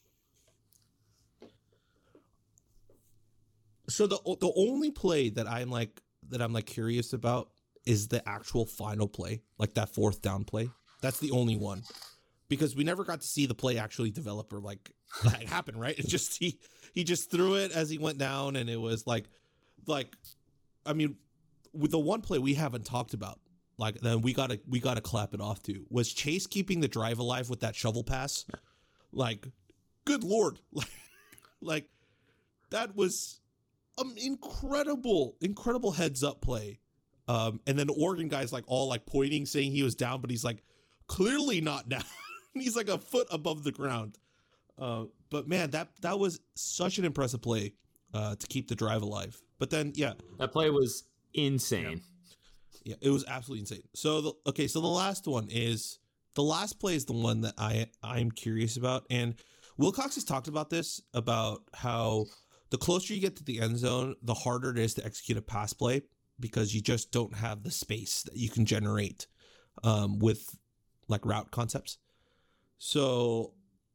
so the the only play that I'm like that I'm like curious about is the actual final play, like that fourth down play. That's the only one, because we never got to see the play actually develop or like, like happen, right? It's just he he just threw it as he went down, and it was like, like, I mean, with the one play we haven't talked about, like then we gotta we gotta clap it off to, was Chase keeping the drive alive with that shovel pass. Like, good Lord, like, like that was an incredible, incredible heads up play. Um, and then the Oregon guy's like all like pointing, saying he was down, but he's like clearly not down. He's like a foot above the ground. Uh, but man, that that was such an impressive play uh, to keep the drive alive. But then, yeah, that play was insane. Yeah, yeah, it was absolutely insane. So the, okay, so the last one is the last play is the one that I I'm curious about, and Wilcox has talked about this, about how the closer you get to the end zone, the harder it is to execute a pass play, because you just don't have the space that you can generate um, with like route concepts. So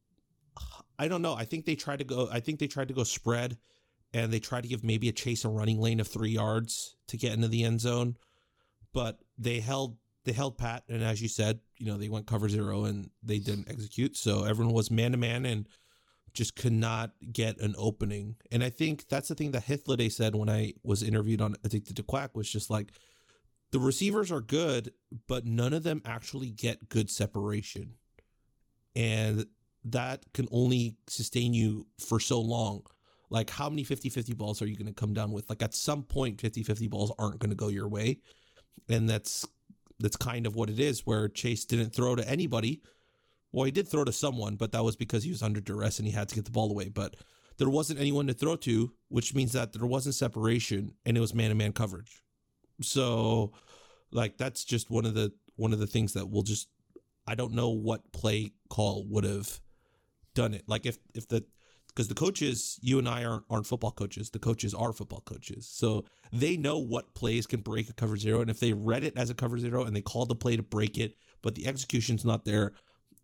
I don't know. I think they tried to go, I think they tried to go spread, and they tried to give maybe a Chase a running lane of three yards to get into the end zone, but they held, they held pat. And as you said, you know, they went cover zero and they didn't execute. So everyone was man to man and just could not get an opening. And I think that's the thing that Hithliday said when I was interviewed on Addicted to Quack, was just like, the receivers are good, but none of them actually get good separation. And that can only sustain you for so long. Like, how many fifty-fifty balls are you going to come down with? Like, at some point, fifty-fifty balls aren't going to go your way. And that's that's kind of what it is, where Chase didn't throw to anybody. Well, he did throw to someone, but that was because he was under duress and he had to get the ball away. But there wasn't anyone to throw to, which means that there wasn't separation, and it was man-to-man coverage. So, like, that's just one of the one of the things that will just, I don't know what play call would have done it. Like, if if the because the coaches, you and I aren't, aren't football coaches. The coaches are football coaches. So they know what plays can break a cover zero. And if they read it as a cover zero and they called the play to break it, but the execution's not there,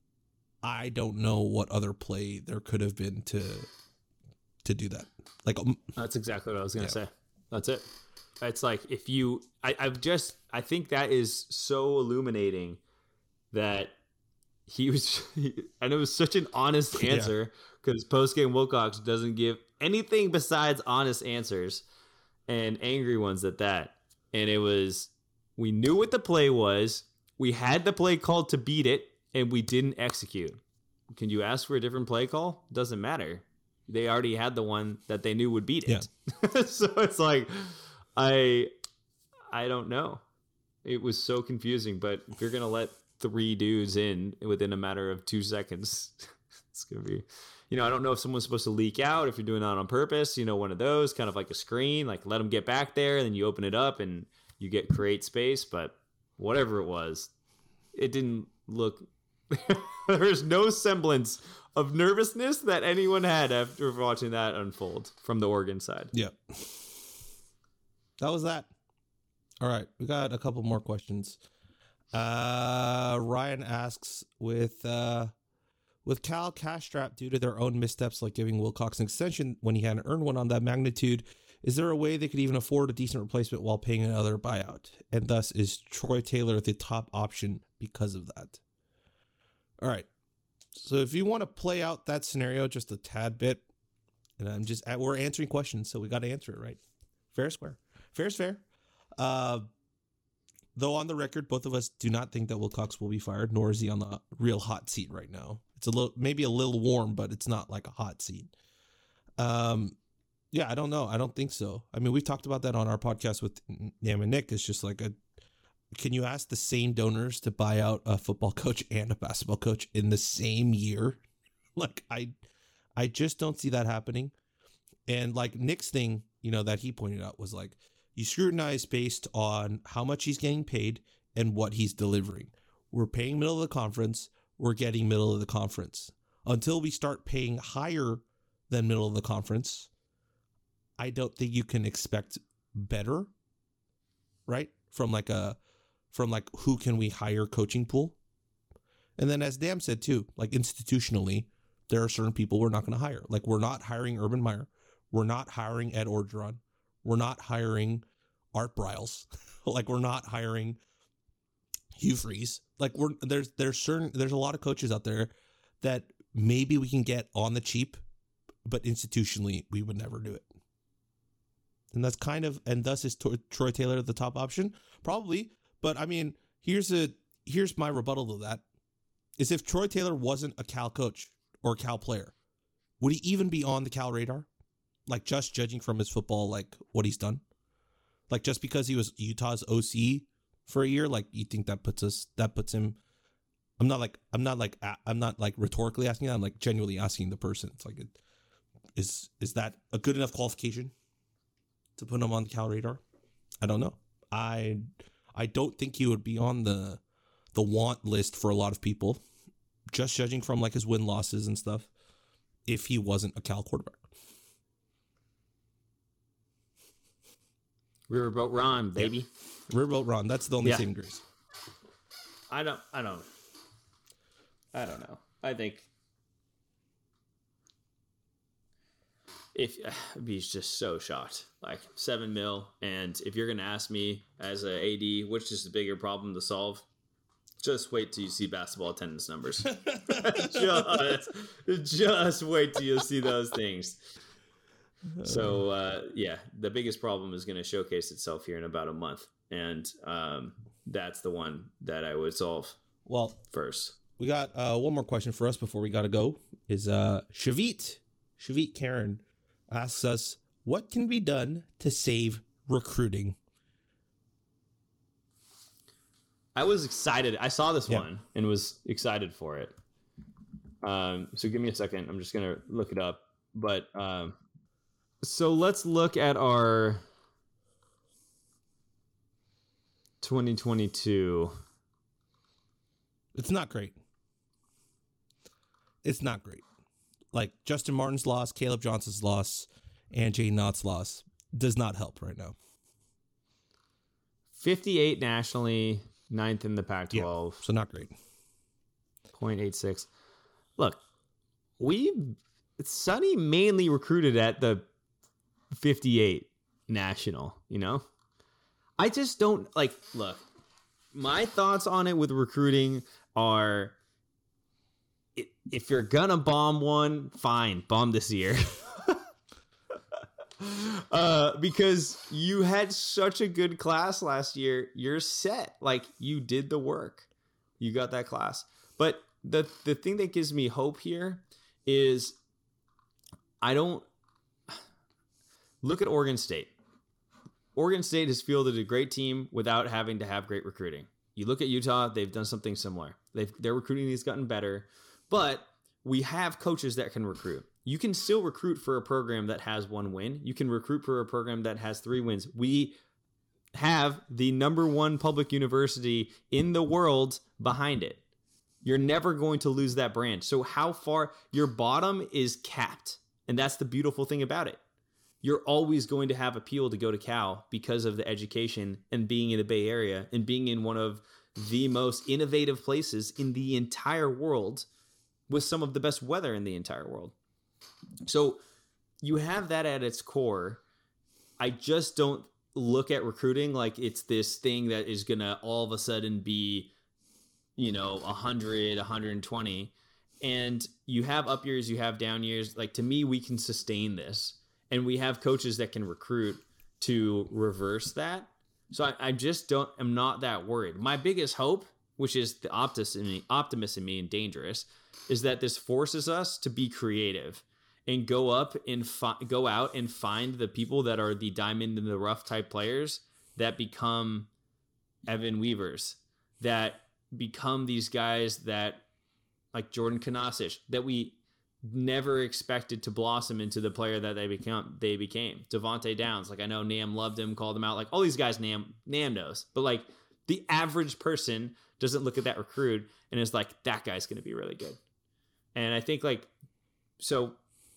I don't know what other play there could have been to to do that. Like um, That's exactly what I was going to yeah. say. That's it. It's like if you, I, I've just, I think that is so illuminating that he was, and it was such an honest answer because post-game Wilcox doesn't give anything besides honest answers and angry ones at that. And it was, we knew what the play was. We had the play called to beat it and we didn't execute. Can you ask for a different play call? Doesn't matter. They already had the one that they knew would beat it. Yeah. So it's like, I, I don't know. It was so confusing, but if you're going to let three dudes in within a matter of two seconds, it's going to be, you know, I don't know if someone's supposed to leak out, if you're doing that on purpose, you know, one of those kind of like a screen, like let them get back there and then you open it up and you get create space. But whatever it was, it didn't look, there's no semblance of nervousness that anyone had after watching that unfold from the Oregon side. Yeah. That was that. All right. We got a couple more questions. Uh, Ryan asks, with uh, with Cal cash strapped due to their own missteps, like giving Wilcox an extension when he hadn't earned one on that magnitude, is there a way they could even afford a decent replacement while paying another buyout? And thus, is Troy Taylor the top option because of that? All right. So if you want to play out that scenario just a tad bit, and I'm just, we're answering questions, so we got to answer it, right? Fair, square. Fair is fair. Uh, though on the record, both of us do not think that Wilcox will be fired, nor is he on the real hot seat right now. It's a little, maybe a little warm, but it's not like a hot seat. Um, yeah, I don't know. I don't think so. I mean, we talked about that on our podcast with Nam and Nick. It's just like a, can you ask the same donors to buy out a football coach and a basketball coach in the same year? Like, I, I just don't see that happening. And like Nick's thing, you know, that he pointed out was like, you scrutinize based on how much he's getting paid and what he's delivering. We're paying middle of the conference. We're getting middle of the conference. Until we start paying higher than middle of the conference, I don't think you can expect better, right? From like a, from like who can we hire coaching pool. And then as Dan said too, like institutionally, there are certain people we're not going to hire. Like we're not hiring Urban Meyer. We're not hiring Ed Orgeron. We're not hiring Art Briles. Like we're not hiring Hugh Freeze. Like we're there's there's certain there's a lot of coaches out there that maybe we can get on the cheap, but institutionally we would never do it. And that's kind of, and thus is Troy Taylor the top option? Probably. But I mean, here's a here's my rebuttal to that. Is if Troy Taylor wasn't a Cal coach or a Cal player, would he even be on the Cal radar? Like just judging from his football, like what he's done? Like just because he was Utah's O C for a year, like you think that puts us, that puts him, I'm not like, I'm not like, I'm not like rhetorically asking that. I'm like genuinely asking the person. It's like, is, is that a good enough qualification to put him on the Cal radar? I don't know. I, I don't think he would be on the, the want list for a lot of people, just judging from like his win losses and stuff, if he wasn't a Cal quarterback. Riverboat Ron, baby. Yeah. Riverboat Ron. That's the only Yeah. saving grace. I don't, I don't, I don't know. I think if I'd be just so shocked, like seven mil. And if you're going to ask me as a A D, which is the bigger problem to solve, just wait till you see basketball attendance numbers. just, just wait till you see those things. So, uh, yeah, the biggest problem is going to showcase itself here in about a month. And um, that's the one that I would solve well first. We got uh, one more question for us before we got to go. Is uh, Shavit, Shavit Karen asks us, what can be done to save recruiting? I was excited. I saw this Yeah. one and was excited for it. Um, so give me a second. I'm just going to look it up. But um, so let's look at our twenty twenty-two. It's not great. It's not great. like Justin Martin's loss, Caleb Johnson's loss, and Jay Knott's loss does not help right now. fifty-eight nationally, ninth in the Pac twelve. Yeah, so not great. point eight six. Look, we Sonny mainly recruited at the fifty-eight national, you know? I just don't like look, my thoughts on it with recruiting are if you're gonna bomb one, fine, bomb this year. uh, because you had such a good class last year, you're set. Like, you did the work. You got that class. But the the thing that gives me hope here is I don't look at Oregon State. Oregon State has fielded a great team without having to have great recruiting. You look at Utah, they've done something similar. They've, their recruiting has gotten better, but we have coaches that can recruit. You can still recruit for a program that has one win. You can recruit for a program that has three wins. We have the number one public university in the world behind it. You're never going to lose that brand. So how far your bottom is capped. And that's the beautiful thing about it. You're always going to have appeal to go to Cal because of the education and being in the Bay Area and being in one of the most innovative places in the entire world with some of the best weather in the entire world. So you have that at its core. I just don't look at recruiting like it's this thing that is going to all of a sudden be, you know, one hundred, one hundred twenty. And you have up years, you have down years. Like, to me, we can sustain this. And we have coaches that can recruit to reverse that. So I, I just don't, I'm not that worried. My biggest hope, which is the optimist in me, optimist in me and dangerous, is that this forces us to be creative and go up and fi- go out and find the people that are the diamond in the rough type players that become Evan Weavers, that become these guys that, like Jordan Kanasic, that we never expected to blossom into the player that they become. They became Devontae Downs. Like, I know Nam loved him, called him out. Like, all these guys, Nam Nam knows, but like the average person doesn't look at that recruit and is like, that guy's going to be really good. And I think like, so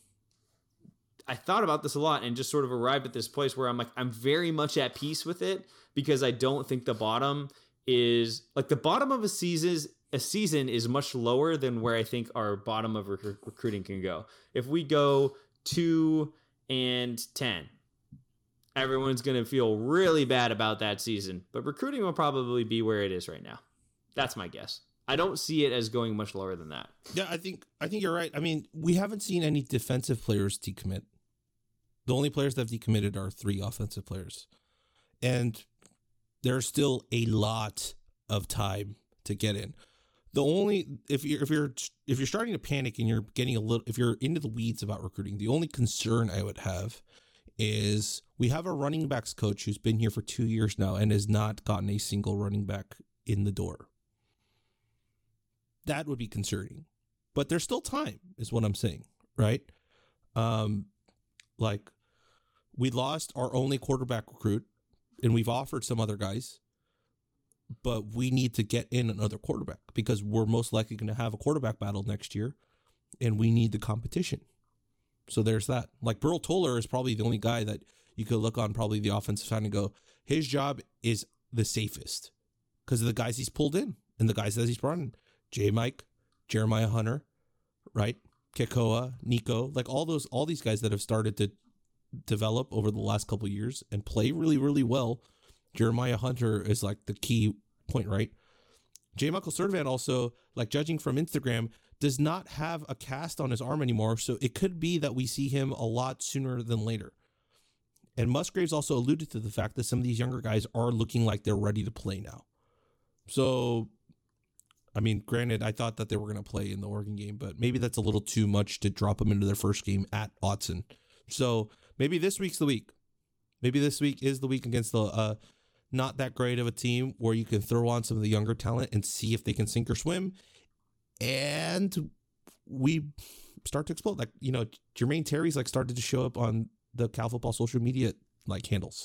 I thought about this a lot and just sort of arrived at this place where I'm like, I'm very much at peace with it because I don't think the bottom is like the bottom of a season. A season is much lower than where I think our bottom of rec- recruiting can go. If we go two and ten, everyone's going to feel really bad about that season, but recruiting will probably be where it is right now. That's my guess. I don't see it as going much lower than that. Yeah, I think I think you're right. I mean, we haven't seen any defensive players decommit. The only players that have decommitted are three offensive players. And there's still a lot of time to get in. The only if you're if you're if you're starting to panic and you're getting a little if you're into the weeds about recruiting, the only concern I would have is we have a running backs coach who's been here for two years now and has not gotten a single running back in the door. That would be concerning. But there's still time, is what I'm saying, right? Um, like we lost our only quarterback recruit, and we've offered some other guys. But we need to get in another quarterback because we're most likely going to have a quarterback battle next year, and we need the competition. So there's that. Like Burl Toller is probably the only guy that you could look on probably the offensive side and go, his job is the safest because of the guys he's pulled in and the guys that he's brought in. J. Mike, Jeremiah Hunter, right? Kekoa, Nico, like all those, all these guys that have started to develop over the last couple of years and play really, really well. Jeremiah Hunter is like the key point, right? J. Michael Servan also, like judging from Instagram, does not have a cast on his arm anymore. So it could be that we see him a lot sooner than later. And Musgraves also alluded to the fact that some of these younger guys are looking like they're ready to play now. So, I mean, granted, I thought that they were going to play in the Oregon game, but maybe that's a little too much to drop them into their first game at Autzen. So maybe this week's the week. Maybe this week is the week against the uh, not that great of a team where you can throw on some of the younger talent and see if they can sink or swim. And we start to explode. Like, you know, Jermaine Terry's like started to show up on the Cal Football social media like handles.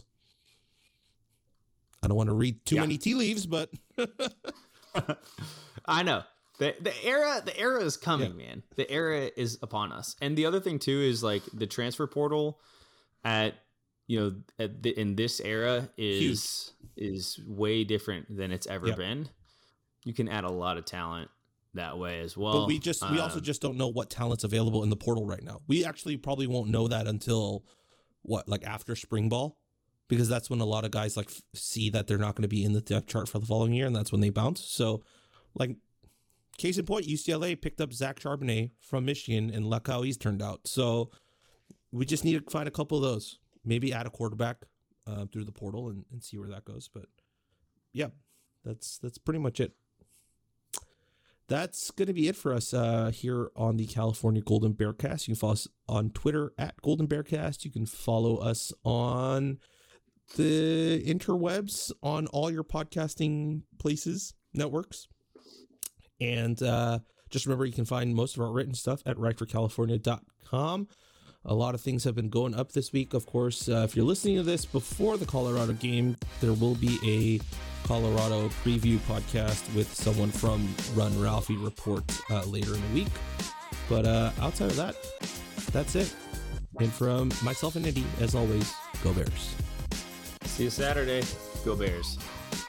I don't want to read too yeah. many tea leaves, but I know. The, the era the era is coming, Yeah. man. The era is upon us. And the other thing too is like the transfer portal at you know at the, in this era is Huge. is way different than it's ever Yeah. been. You can add a lot of talent that way as well. But we just we also Um, just don't know what talent's available in the portal right now. We actually probably won't know that until what, like after spring ball, because that's when a lot of guys like f- see that they're not going to be in the depth chart for the following year, and that's when they bounce. So, like case in point, U C L A picked up Zach Charbonnet from Michigan, and look how he's turned out. So we just need to find a couple of those. Maybe add a quarterback uh, through the portal and, and see where that goes. But yeah, that's that's pretty much it. That's going to be it for us uh, here on the California Golden Bearcast. You can follow us on Twitter at Golden Bearcast. You can follow us on the interwebs on all your podcasting places, networks. And uh, just remember, you can find most of our written stuff at write for california dot com. A lot of things have been going up this week. Of course, uh, if you're listening to this before the Colorado game, there will be a Colorado preview podcast with someone from Run Ralphie Report uh, later in the week. But uh, outside of that, that's it. And from myself and Andy, as always, go Bears. See you Saturday. Go Bears.